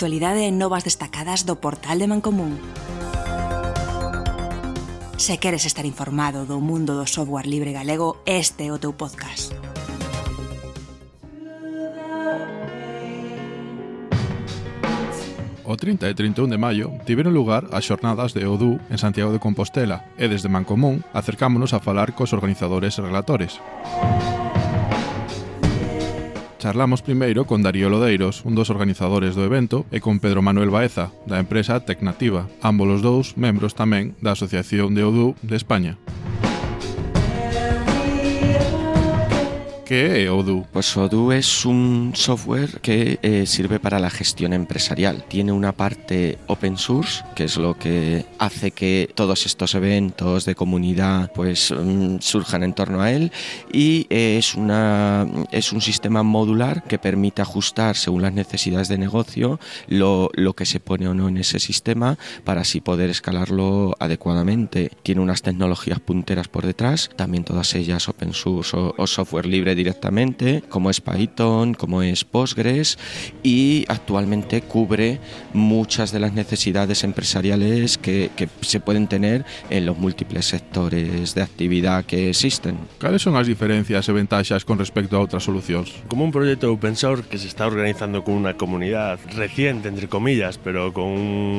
actualidade e novas destacadas do portal de Mancomún. Se queres estar informado do mundo do software libre galego, este é o teu podcast. O 30 e 31 de maio tiveron lugar as xornadas de Odoo en Santiago de Compostela e desde Mancomún acercámonos a falar cos organizadores e relatores. Charlamos primeiro con Darío Lodeiros, un dos organizadores do evento, e con Pedro Manuel Baeza, da empresa Tecnativa, ambos os dous membros tamén da Asociación de Odoo de España. ¿Qué es Odoo? Pues Odoo es un software que sirve para la gestión empresarial. Tiene una parte open source, que es lo que hace que todos estos eventos de comunidad pues surjan en torno a él, y es un sistema modular que permite ajustar según las necesidades de negocio lo que se pone o no en ese sistema para así poder escalarlo adecuadamente. Tiene unas tecnologías punteras por detrás, también todas ellas open source o software libre directamente, como es Python, como es Postgres, y actualmente cubre muchas de las necesidades empresariales que se pueden tener en los múltiples sectores de actividad que existen. ¿Cuáles son las diferencias e ventaxas con respecto a otras solucións? Como un proyecto open source que se está organizando con una comunidad reciente, entre comillas, pero con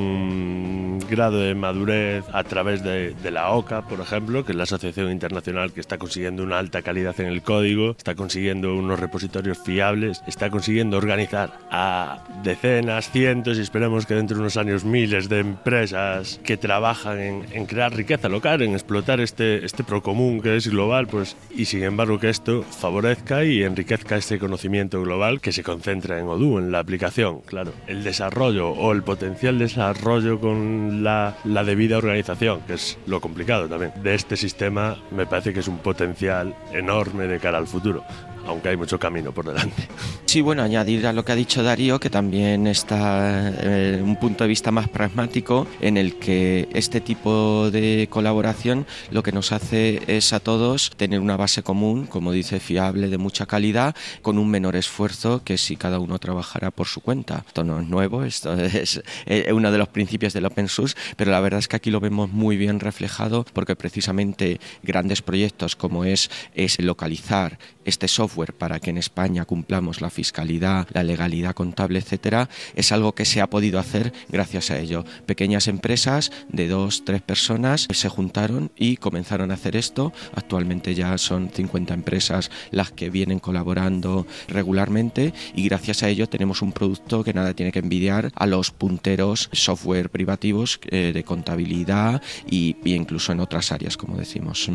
un grado de madurez a través de la OCA, por ejemplo, que es la asociación internacional que está consiguiendo una alta calidad en el código, está consiguiendo unos repositorios fiables, está consiguiendo organizar a decenas, cientos y esperemos que dentro de unos años miles de empresas que trabajan en crear riqueza local, en explotar este procomún que es global, pues, y sin embargo que esto favorezca y enriquezca este conocimiento global que se concentra en Odoo, en la aplicación. Claro, el desarrollo o el potencial desarrollo con la debida organización, que es lo complicado también de este sistema, me parece que es un potencial enorme de cara al futuro, aunque hay mucho camino por delante. Sí, bueno, añadir a lo que ha dicho Darío, que también está un punto de vista más pragmático, en el que este tipo de colaboración lo que nos hace es a todos tener una base común, como dice, fiable, de mucha calidad, con un menor esfuerzo que si cada uno trabajara por su cuenta. Esto no es nuevo, esto es uno de los principios del open source, pero la verdad es que aquí lo vemos muy bien reflejado, porque precisamente grandes proyectos como es localizar este software para que en España cumplamos la fiscalidad, la legalidad contable, etcétera, es algo que se ha podido hacer gracias a ello. Pequeñas empresas de 2-3 personas se juntaron y comenzaron a hacer esto. Actualmente ya son 50 empresas las que vienen colaborando regularmente, y gracias a ello tenemos un producto que nada tiene que envidiar a los punteros software privativos de contabilidad y incluso en otras áreas, como decimos.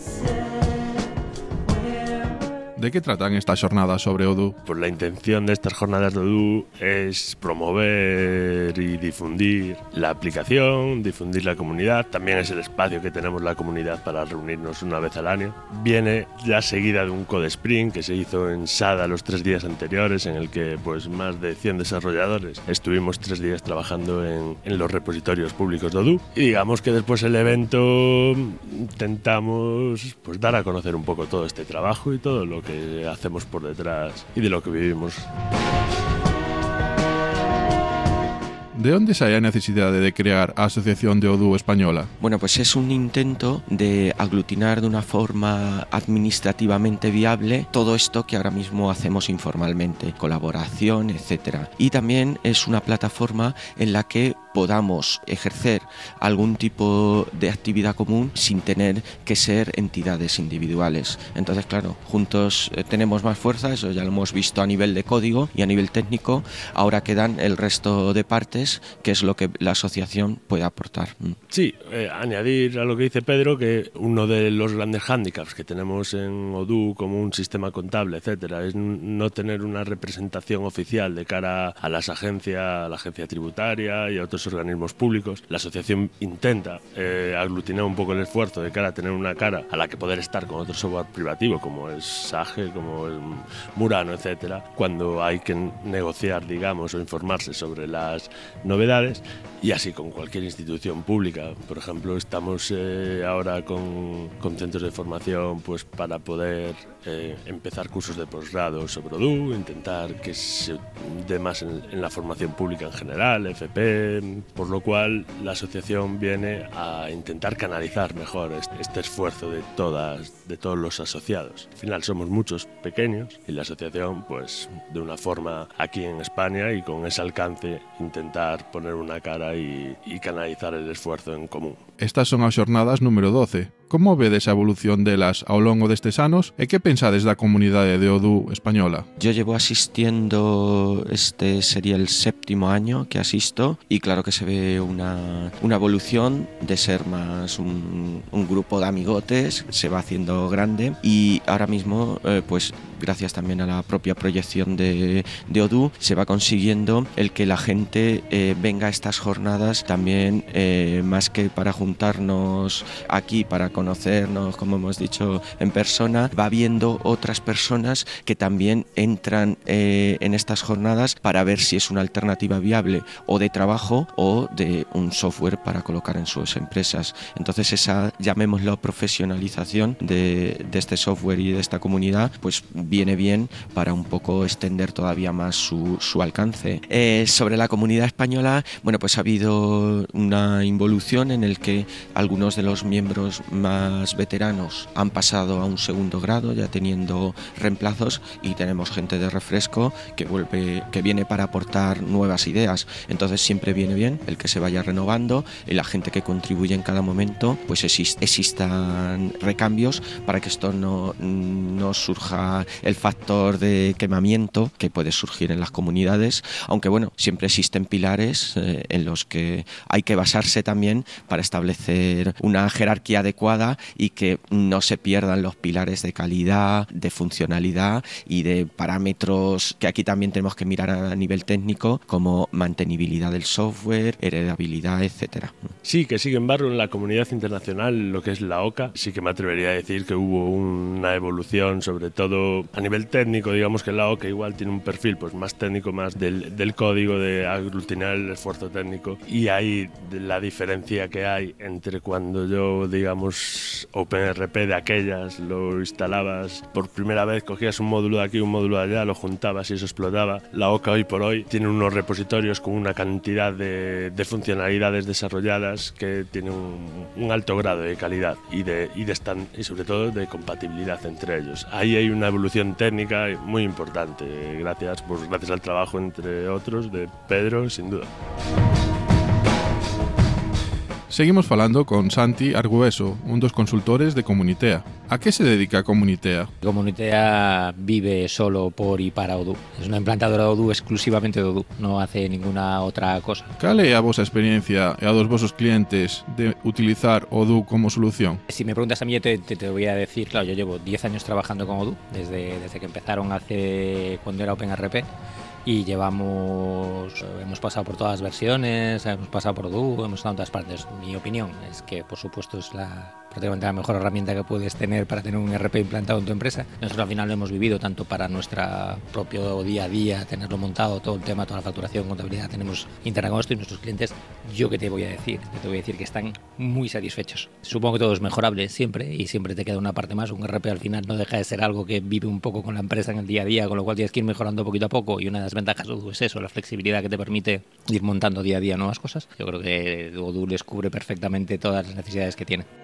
¿De qué tratan estas jornadas sobre Odoo? Pues la intención de estas jornadas de Odoo es promover y difundir la aplicación, difundir la comunidad. También es el espacio que tenemos la comunidad para reunirnos una vez al año. Viene ya seguida de un Code Sprint que se hizo en SADA los 3 días anteriores, en el que pues más de 100 desarrolladores estuvimos 3 días trabajando en los repositorios públicos de Odoo. Y digamos que después del evento intentamos pues dar a conocer un poco todo este trabajo y todo lo que hacemos por detrás y de lo que vivimos. De onde sae a necesidade de crear a Asociación de Odoo Española? Bueno, pues es un intento de aglutinar de una forma administrativamente viable todo esto que ahora mismo hacemos informalmente, colaboración, etcétera. Y también es una plataforma en la que podamos ejercer algún tipo de actividad común sin tener que ser entidades individuales. Entonces, claro, juntos tenemos más fuerza, eso ya lo hemos visto a nivel de código y a nivel técnico. Ahora quedan el resto de partes, que es lo que la asociación puede aportar. Sí, añadir a lo que dice Pedro que uno de los grandes hándicaps que tenemos en Odoo como un sistema contable, etcétera, es no tener una representación oficial de cara a las agencias, a la agencia tributaria y a otros organismos públicos. La asociación intenta aglutinar un poco el esfuerzo de cara a tener una cara a la que poder estar con otro software privativo como es Sage, como es Murano, etcétera, cuando hay que negociar, digamos, o informarse sobre las novedades. Y así con cualquier institución pública. Por ejemplo, estamos ahora con centros de formación pues, para poder empezar cursos de posgrado sobre Odoo, intentar que se dé más en la formación pública en general, FP, por lo cual la asociación viene a intentar canalizar mejor este esfuerzo de todos los asociados. Al final somos muchos pequeños y la asociación, pues de una forma aquí en España y con ese alcance, intentar poner una cara y canalizar el esfuerzo en común. Estas son as xornadas número 12. Como vedes a evolución delas ao longo destes anos e que pensades da comunidade de Odoo española? Yo llevo asistiendo, este sería el 7º año que asisto, y claro que se ve una evolución de ser más un grupo de amigotes, se va haciendo grande, y ahora mismo pues gracias también a la propia proyección de Odoo se va consiguiendo el que la gente venga a estas jornadas también más que para juntarnos aquí para conocernos, como hemos dicho, en persona, va viendo otras personas que también entran en estas jornadas para ver si es una alternativa viable o de trabajo o de un software para colocar en sus empresas. Entonces esa, llamémoslo, profesionalización de este software y de esta comunidad, pues viene bien para un poco extender todavía más su alcance. Sobre la comunidad española, bueno, pues ha habido una involución en el que algunos de los miembros más veteranos han pasado a un segundo grado, ya teniendo reemplazos, y tenemos gente de refresco que viene para aportar nuevas ideas. Entonces siempre viene bien el que se vaya renovando y la gente que contribuye en cada momento, pues existan recambios para que esto no surja el factor de quemamiento que puede surgir en las comunidades, aunque bueno, siempre existen pilares en los que hay que basarse también para establecer una jerarquía adecuada y que no se pierdan los pilares de calidad, de funcionalidad y de parámetros que aquí también tenemos que mirar a nivel técnico, como mantenibilidad del software, heredabilidad, etcétera. Sí, que sin embargo en la comunidad internacional, lo que es la OCA, sí que me atrevería a decir que hubo una evolución, sobre todo a nivel técnico. Digamos que la OCA igual tiene un perfil pues más técnico, más del código, de aglutinar el esfuerzo técnico, y ahí la diferencia que hay entre cuando yo, digamos, OpenRP de aquellas, lo instalabas por primera vez, cogías un módulo de aquí, un módulo de allá, lo juntabas y eso explotaba. La OCA hoy por hoy tiene unos repositorios con una cantidad de funcionalidades desarrolladas que tienen un alto grado de calidad y sobre todo de compatibilidad entre ellos. Ahí hay una evolución técnica muy importante, gracias al trabajo, entre otros, de Pedro, sin duda. Seguimos falando con Santi Argueso, un dos consultores de Comunitea. A que se dedica Comunitea? Comunitea vive solo por y para Odoo. Es unha implantadora de Odoo, exclusivamente de Odoo. Non hace ninguna outra cosa. Cal é a vosa experiencia e a dos vosos clientes de utilizar Odoo como solución? Si me preguntas a mí, te voy a decir, claro, yo llevo 10 años trabajando con Odoo, desde que empezaron cuando era OpenRP. Y hemos pasado por todas las versiones, hemos pasado por Odoo, hemos estado en todas partes. Mi opinión es que, por supuesto, es prácticamente la mejor herramienta que puedes tener para tener un ERP implantado en tu empresa. Nosotros al final lo hemos vivido tanto para nuestro propio día a día, tenerlo montado, todo el tema, toda la facturación, contabilidad, tenemos interna con esto, y nuestros clientes, ¿yo qué te voy a decir? Te voy a decir que están muy satisfechos. Supongo que todo es mejorable siempre, y siempre te queda una parte más. Un ERP al final no deja de ser algo que vive un poco con la empresa en el día a día, con lo cual tienes que ir mejorando poquito a poco, y una de las ventajas de Odoo es eso, la flexibilidad que te permite ir montando día a día nuevas cosas. Yo creo que Odoo les cubre perfectamente todas las necesidades que tiene.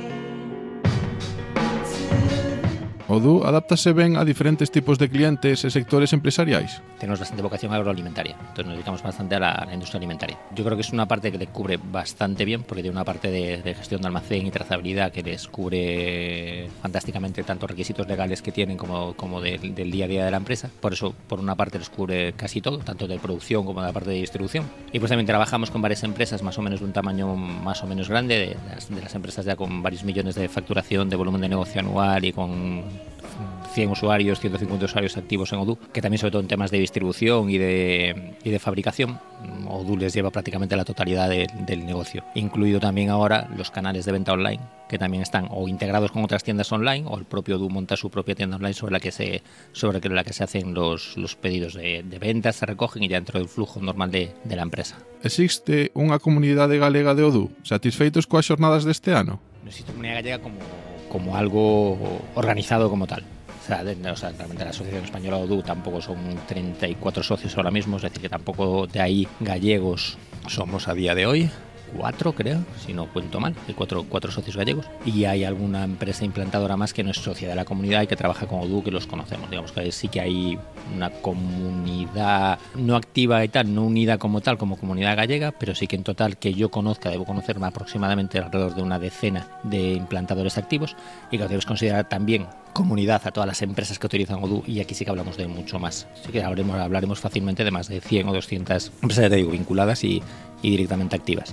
Odoo adáptase ben a diferentes tipos de clientes e sectores empresariais? Tenemos bastante vocación agroalimentaria, entonces nos dedicamos bastante a la industria alimentaria. Yo creo que es una parte que le cubre bastante bien, porque tiene una parte de gestión de almacén y trazabilidad que les cubre fantásticamente tanto requisitos legales que tienen como del día a día de la empresa. Por eso, por una parte, les cubre casi todo, tanto de producción como de la parte de distribución. Y pues también trabajamos con varias empresas más o menos de un tamaño más o menos grande, de las empresas ya con varios millones de facturación, de volumen de negocio anual y con 100 usuarios, 150 usuarios activos en Odoo, que también sobre todo en temas de distribución y de fabricación, Odoo les lleva prácticamente la totalidad del negocio, incluido también ahora los canales de venta online, que también están o integrados con otras tiendas online, o el propio Odoo monta su propia tienda online sobre la que se hacen los pedidos de ventas, se recogen y ya dentro del flujo normal de la empresa. Existe unha comunidade galega de Odoo? Satisfeitos coas xornadas deste ano? No existe comunidad gallega como algo organizado como tal. O sea, realmente la Asociación Española de Odoo tampoco son 34 socios ahora mismo, es decir, que tampoco de ahí gallegos somos a día de hoy. 4, creo, si no cuento mal, hay 4 socios gallegos, y hay alguna empresa implantadora más que no es socia de la comunidad y que trabaja con Odoo, que los conocemos. Digamos que sí que hay una comunidad no activa y tal, no unida como tal, como comunidad gallega, pero sí que en total que yo conozca, debo conocerme aproximadamente alrededor de una decena de implantadores activos, y que debes considerar también comunidad a todas las empresas que utilizan Odoo, y aquí sí que hablamos de mucho más. Así que hablaremos fácilmente de más de 100 o 200 empresas, te digo, vinculadas y directamente activas.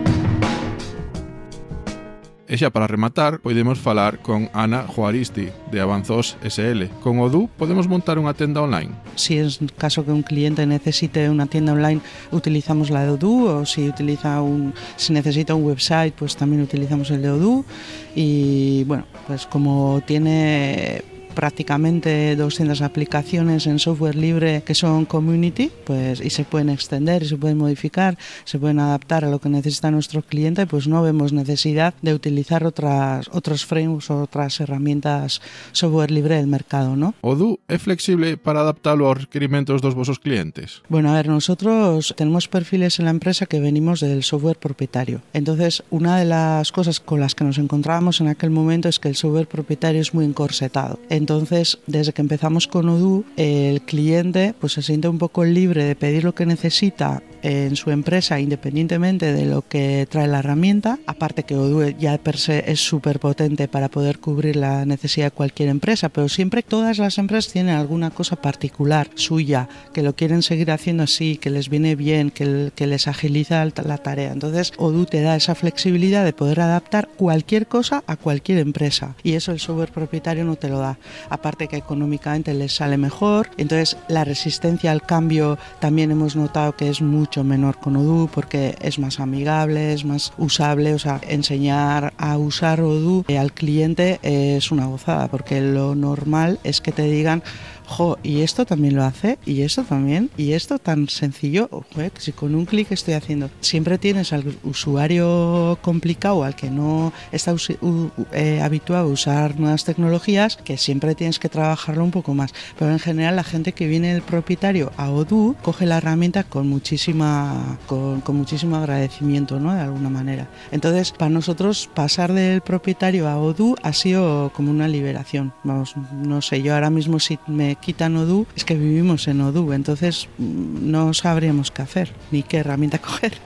E xa para rematar, podemos falar con Ana Juaristi, de Avanzos SL. Con Odoo podemos montar unha tenda online. Si es caso que un cliente necesite una tienda online, utilizamos la de Odoo, o si necesita un website, pues también utilizamos el de Odoo. Y bueno, pues como tiene prácticamente 200 aplicaciones en software libre que son community, pues, y se pueden extender y se pueden modificar, se pueden adaptar a lo que necesita nuestro cliente, pues no vemos necesidad de utilizar otros frameworks o otras herramientas software libre del mercado, ¿no? Odoo é flexible para adaptalo aos requerimentos dos vosos clientes? Bueno, a ver, nosotros tenemos perfiles en la empresa que venimos del software propietario. Entonces, una de las cosas con las que nos encontrábamos en aquel momento es que el software propietario es muy encorsetado. Entonces, desde que empezamos con Odoo, el cliente pues se siente un poco libre de pedir lo que necesita en su empresa independientemente de lo que trae la herramienta. Aparte que Odoo ya per se es súper potente para poder cubrir la necesidad de cualquier empresa, pero siempre todas las empresas tienen alguna cosa particular suya, que lo quieren seguir haciendo así, que les viene bien, que les agiliza la tarea. Entonces, Odoo te da esa flexibilidad de poder adaptar cualquier cosa a cualquier empresa, y eso el software propietario no te lo da. Aparte que económicamente les sale mejor, entonces la resistencia al cambio también hemos notado que es mucho menor con Odoo, porque es más amigable, es más usable. O sea, enseñar a usar Odoo al cliente es una gozada, porque lo normal es que te digan: jo, y esto también lo hace, y esto también, y esto tan sencillo, si con un clic estoy haciendo. Siempre tienes al usuario complicado, al que no está habituado a usar nuevas tecnologías, que siempre tienes que trabajarlo un poco más. Pero en general la gente que viene del propietario a Odoo coge la herramienta con muchísimo agradecimiento, ¿no? De alguna manera. Entonces, para nosotros pasar del propietario a Odoo ha sido como una liberación. Vamos, no sé, yo ahora mismo si me quitan Odoo, es que vivimos en Odoo, entonces no sabríamos qué hacer, ni qué herramienta coger.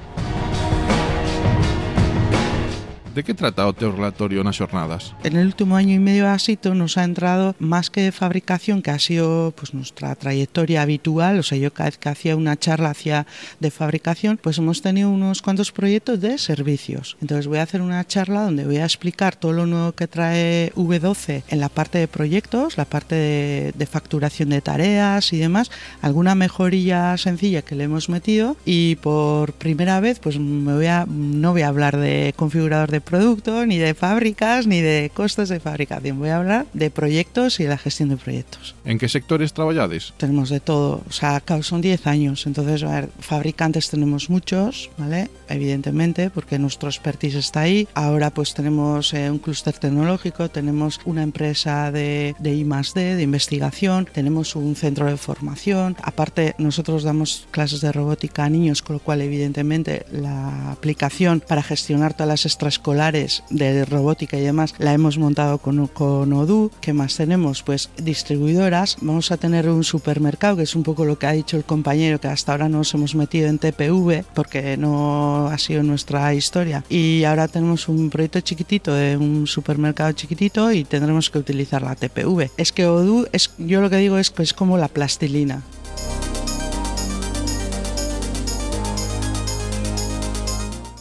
De que trata o teu relatorio nas xornadas? En el último año y medio a Sito nos ha entrado más que de fabricación, que ha sido pues nuestra trayectoria habitual. O sea, yo cada vez que hacía una charla de fabricación, pues hemos tenido unos cuantos proyectos de servicios. Entonces voy a hacer una charla donde voy a explicar todo lo nuevo que trae V12 en la parte de proyectos, la parte de facturación de tareas y demás, alguna mejorilla sencilla que le hemos metido, y por primera vez pues no voy a hablar de configurador de producto, ni de fábricas, ni de costes de fabricación. Voy a hablar de proyectos y de la gestión de proyectos. En que sectores traballades? Tenemos de todo, o sea, son 10 años, entonces, a ver, fabricantes tenemos muchos, ¿vale? Evidentemente, porque nuestro expertise está ahí. Ahora pues tenemos un clúster tecnológico, tenemos una empresa de I+D, de investigación, tenemos un centro de formación. Aparte, nosotros damos clases de robótica a niños, con lo cual, evidentemente, la aplicación para gestionar todas las extraescolares de robótica y demás la hemos montado con Odoo. ¿Qué más tenemos? Pues distribuidoras. Vamos a tener un supermercado, que es un poco lo que ha dicho el compañero, que hasta ahora nos hemos metido en TPV porque no ha sido nuestra historia, y ahora tenemos un proyecto chiquitito de un supermercado chiquitito y tendremos que utilizar la TPV. Es que Odoo, yo lo que digo es que es como la plastilina.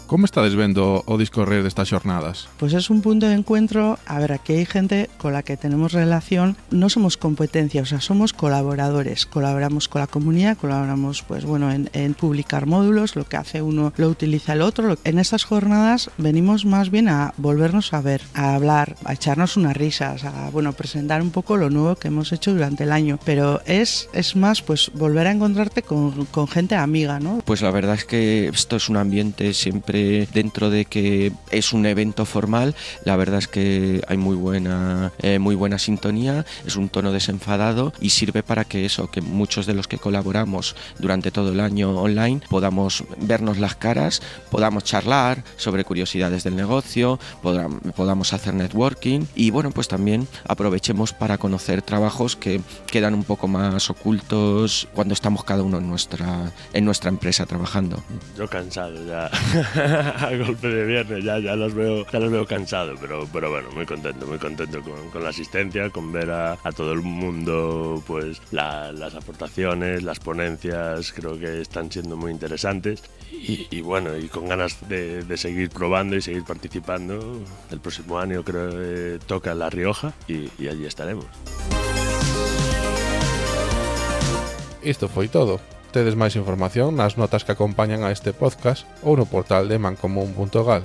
Como estades vendo o discorrer destas xornadas? Pues es un punto de encuentro. A ver, aquí hay gente con la que tenemos relación, no somos competencia, o sea, somos colaboradores, colaboramos con la comunidad, colaboramos pues bueno en publicar módulos, lo que hace uno lo utiliza el otro. En estas jornadas venimos más bien a volvernos a ver, a hablar, a echarnos unas risas, a bueno, presentar un poco lo nuevo que hemos hecho durante el año, pero es más pues volver a encontrarte con gente amiga, ¿no? Pues la verdad es que esto es un ambiente siempre, dentro de que es un evento formal, la verdad es que hay muy buena sintonía, es un tono desenfadado y sirve para que eso, que muchos de los que colaboramos durante todo el año online podamos vernos las caras, podamos charlar sobre curiosidades del negocio, podamos hacer networking y bueno, pues también aprovechemos para conocer trabajos que quedan un poco más ocultos cuando estamos cada uno en nuestra empresa trabajando. Yo cansado ya, a golpe de viernes ya los veo cansados, pero bueno, muy contento con la asistencia, con ver a todo el mundo, pues las aportaciones, las ponencias, creo que están siendo muy interesantes y bueno, y con ganas de seguir probando y seguir participando. El próximo año creo que toca La Rioja y allí estaremos. Isto foi todo. Tedes máis información nas notas que acompañan a este podcast ou no portal de mancomun.gal.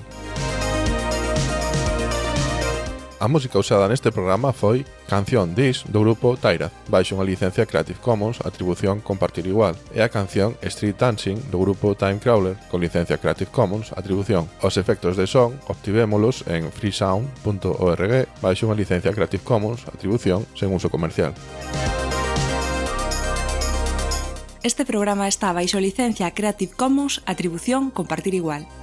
A música usada neste programa foi Canción This do grupo Tyra, baixo unha licencia Creative Commons atribución compartir igual, e a canción Street Dancing do grupo Timecrawler con licencia Creative Commons atribución. Os efectos de son obtivémolos en freesound.org baixo unha licencia Creative Commons atribución sen uso comercial. Este programa está baixo licencia Creative Commons atribución compartir igual.